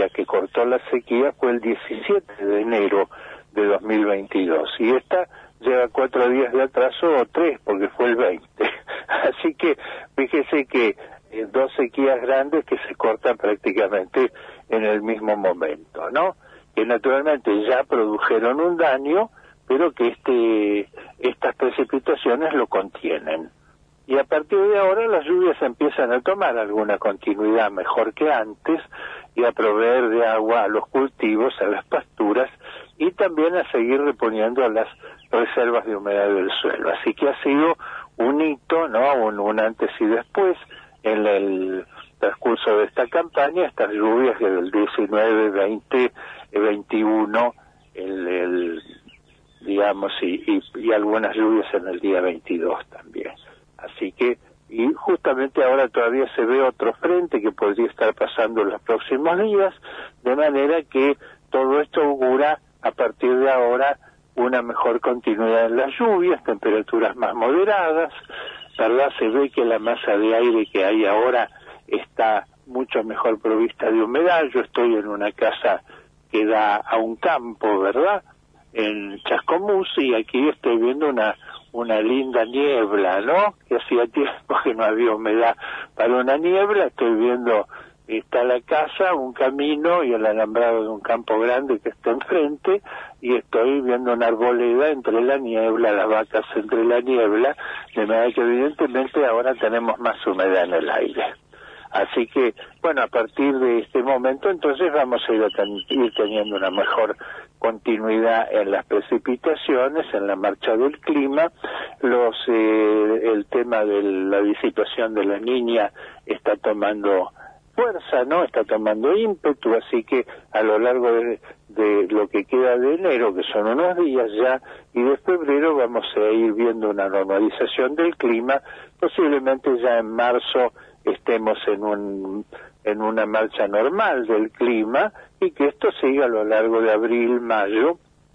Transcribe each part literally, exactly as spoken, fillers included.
día que cortó la sequía fue el diecisiete de enero de dos mil veintidós, y esta lleva cuatro días de atraso, o tres, porque fue el veinte. Así que fíjese que eh, dos sequías grandes que se cortan prácticamente en el mismo momento, ¿no? Que naturalmente ya produjeron un daño, pero que este estas precipitaciones lo contienen. Y a partir de ahora las lluvias empiezan a tomar alguna continuidad mejor que antes y a proveer de agua a los cultivos, a las pasturas, y también a seguir reponiendo las reservas de humedad del suelo. Así que ha sido un hito, ¿no? Un, un antes y después en el transcurso de esta campaña, estas lluvias que del diecinueve, veinte, veintiuno, el, el digamos, y, y, y algunas lluvias en el día veintidós también. Así que, y justamente ahora todavía se ve otro frente que podría estar pasando en los próximos días, de manera que todo esto augura a partir de ahora una mejor continuidad en las lluvias, temperaturas más moderadas, ¿verdad? Se ve que la masa de aire que hay ahora está mucho mejor provista de humedad. Yo estoy en una casa que da a un campo, ¿verdad?, en Chascomús, y aquí estoy viendo una una linda niebla, ¿no? Que hacía tiempo que no había humedad para una niebla. Estoy viendo, está la casa, un camino y el alambrado de un campo grande que está enfrente, y estoy viendo una arboleda entre la niebla, las vacas entre la niebla, de manera que evidentemente ahora tenemos más humedad en el aire. Así que, bueno, a partir de este momento entonces vamos a ir, a ten, ir teniendo una mejor continuidad en las precipitaciones, en la marcha del clima. Los eh, el tema de la disipación de la Niña está tomando fuerza, ¿no? Está tomando ímpetu, así que a lo largo de, de lo que queda de enero, que son unos días ya, y de febrero vamos a ir viendo una normalización del clima, posiblemente ya en marzo estemos en un en una marcha normal del clima, y que esto siga a lo largo de abril, mayo,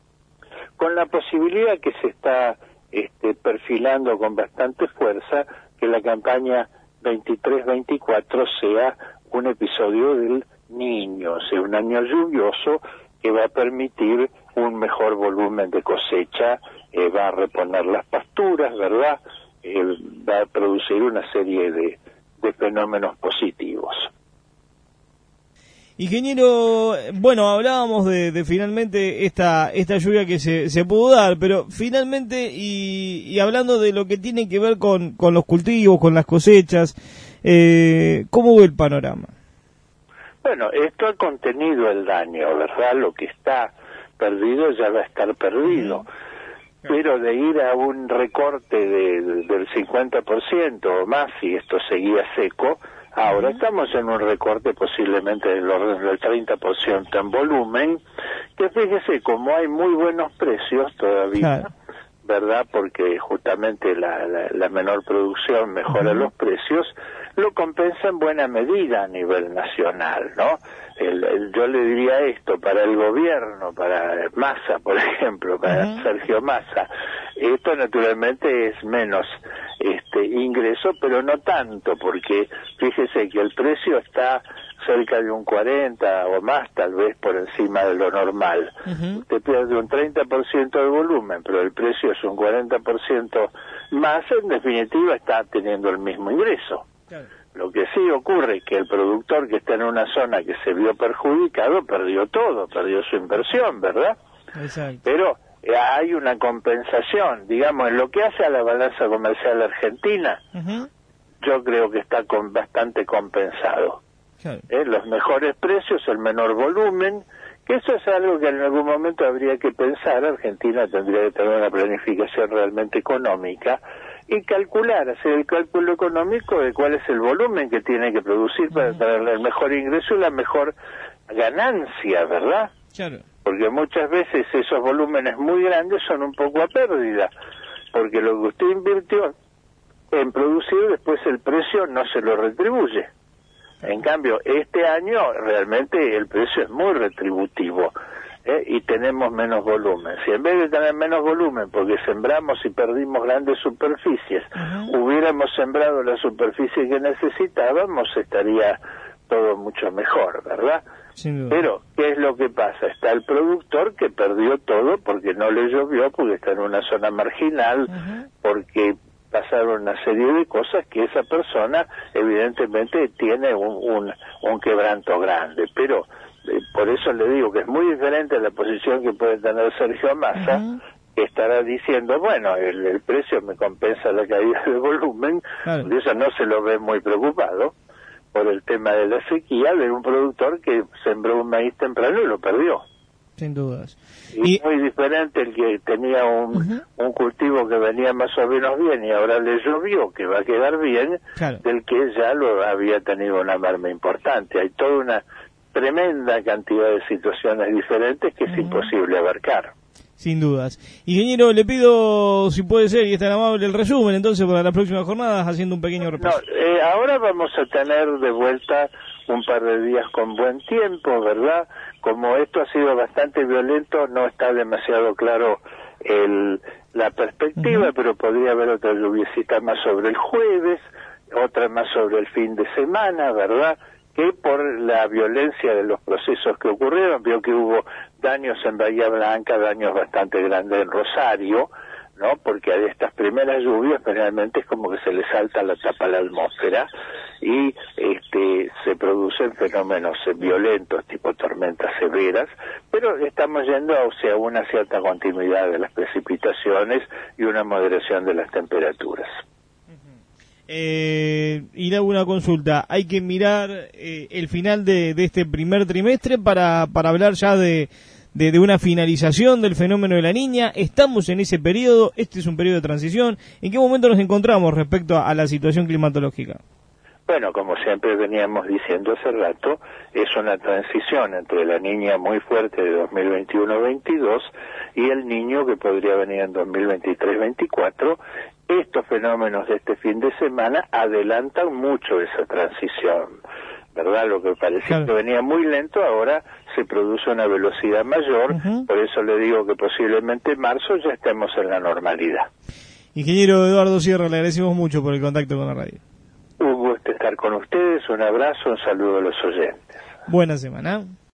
con la posibilidad que se está este, perfilando con bastante fuerza que la campaña veintitrés veinticuatro sea un episodio del Niño, o sea, un año lluvioso que va a permitir un mejor volumen de cosecha, eh, va a reponer las pasturas, ¿verdad?, eh, va a producir una serie de de fenómenos positivos. Ingeniero, bueno, hablábamos de, de finalmente esta esta lluvia que se, se pudo dar, pero finalmente, y, y hablando de lo que tiene que ver con, con los cultivos, con las cosechas, eh, ¿cómo ve el panorama? Bueno, esto ha contenido el daño, ¿verdad? Lo que está perdido ya va a estar perdido. Uh-huh. Pero de ir a un recorte de, de, del cincuenta por ciento o más, si esto seguía seco, ahora uh-huh. estamos en un recorte posiblemente del orden del treinta por ciento en volumen, que fíjese, como hay muy buenos precios todavía, claro, ¿verdad?, porque justamente la, la, la menor producción mejora uh-huh. los precios, lo compensa en buena medida a nivel nacional, ¿no? El, el, yo le diría esto, para el gobierno, para Massa, por ejemplo, para uh-huh. Sergio Massa, esto naturalmente es menos este ingreso, pero no tanto, porque fíjese que el precio está cerca de un cuarenta o más, tal vez por encima de lo normal. Uh-huh. Usted pierde un treinta por ciento del volumen, pero el precio es un cuarenta por ciento más, en definitiva está teniendo el mismo ingreso. Claro. Lo que sí ocurre es que el productor que está en una zona que se vio perjudicado perdió todo, perdió su inversión, ¿verdad? Exacto. Pero eh, hay una compensación, digamos, en lo que hace a la balanza comercial argentina, uh-huh. yo creo que está con bastante compensado. Claro. ¿Eh? Los mejores precios, el menor volumen, que eso es algo que en algún momento habría que pensar. Argentina tendría que tener una planificación realmente económica y calcular, hacer el cálculo económico de cuál es el volumen que tiene que producir para tener el mejor ingreso y la mejor ganancia, ¿verdad? Claro. Porque muchas veces esos volúmenes muy grandes son un poco a pérdida, porque lo que usted invirtió en producir, después el precio no se lo retribuye. En cambio, este año realmente el precio es muy retributivo. ¿Eh? Y tenemos menos volumen. Si en vez de tener menos volumen, porque sembramos y perdimos grandes superficies, uh-huh. hubiéramos sembrado la superficie que necesitábamos, estaría todo mucho mejor, ¿verdad? Sin duda. Pero, ¿qué es lo que pasa? Está el productor que perdió todo porque no le llovió, porque está en una zona marginal, uh-huh. porque pasaron una serie de cosas que esa persona evidentemente tiene un, un, un quebranto grande. Pero eh, por eso le digo que es muy diferente a la posición que puede tener Sergio Massa, uh-huh. que estará diciendo, bueno, el, el precio me compensa la caída de volumen, claro. De eso no se lo ve muy preocupado por el tema de la sequía de un productor que sembró un maíz temprano y lo perdió. Sin dudas. Y, y muy diferente el que tenía un, uh-huh. un cultivo que venía más o menos bien y ahora le llovió, que va a quedar bien, claro. del que ya lo había tenido una merma importante. Hay toda una tremenda cantidad de situaciones diferentes que uh-huh. es imposible abarcar. Sin dudas. Ingeniero, le pido, si puede ser, y es tan amable, el resumen, entonces, para las próximas jornadas, haciendo un pequeño repaso. No, eh, ahora vamos a tener de vuelta un par de días con buen tiempo, ¿verdad? Como esto ha sido bastante violento, no está demasiado claro el, la perspectiva, uh-huh. pero podría haber otra lluviecita más sobre el jueves, otra más sobre el fin de semana, ¿verdad?, que por la violencia de los procesos que ocurrieron, vio que hubo daños en Bahía Blanca, daños bastante grandes en Rosario, ¿no? Porque a estas primeras lluvias generalmente es como que se le salta la tapa a la atmósfera y este se producen fenómenos violentos tipo tormentas severas, pero estamos yendo hacia una cierta continuidad de las precipitaciones y una moderación de las temperaturas. Eh, y le hago una consulta, hay que mirar eh, el final de, de este primer trimestre para, para hablar ya de, de, de una finalización del fenómeno de la Niña. Estamos en ese periodo, este es un periodo de transición. ¿En qué momento nos encontramos respecto a, a la situación climatológica? Bueno, como siempre veníamos diciendo hace rato, es una transición entre la Niña muy fuerte de dos mil veintiuno veintidós y el Niño que podría venir en dos mil veintitrés veinticuatro. Estos fenómenos de este fin de semana adelantan mucho esa transición, ¿verdad? Lo que parecía claro. que venía muy lento, ahora se produce una velocidad mayor, uh-huh. por eso le digo que posiblemente en marzo ya estemos en la normalidad. Ingeniero Eduardo Sierra, le agradecemos mucho por el contacto con la radio. Un gusto estar con ustedes, un abrazo, un saludo a los oyentes. Buena semana.